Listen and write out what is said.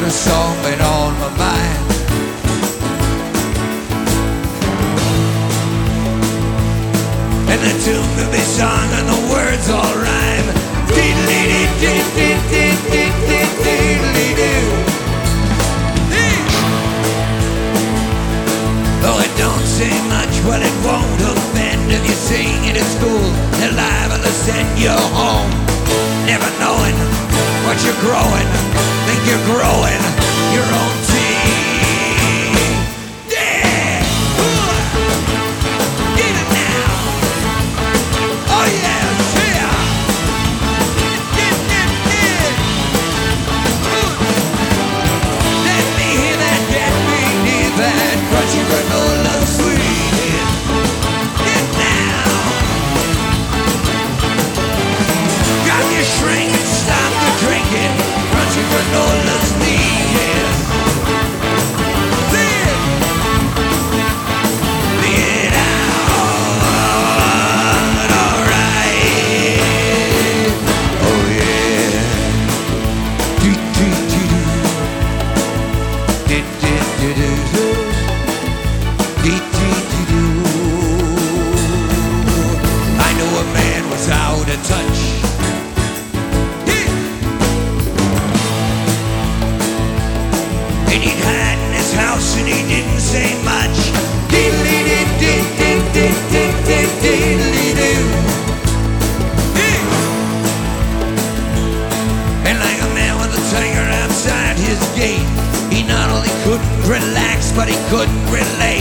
a song been on my mind. And the tune could be sung and the words all rhyme. Diddly-dee-dee-dee-dee-dee-dee-dee-dee-dee-doo. Though it don't say much, well it won't offend if you sing it at school. They're liable to send you home, never knowing what you're growing. Think you're growing your own team. Yeah! Get it now! Oh yeah! See ya! Get! Let me hear that, get me near that crunchy granola sweet. Get now! Grab your shrink and stop the drinking. Crunchy granola's needed. Then it out, alright. Oh yeah. Do-do-do-do. Do-do-do-do. Do-do-do-do. I know a man was out of touch. And he'd hide in his house and he didn't say much. Diddly-dee-dee-dee-dee-dee-dee-dee-dee-doo. And like a man with a tiger outside his gate, he not only couldn't relax, but he couldn't relate.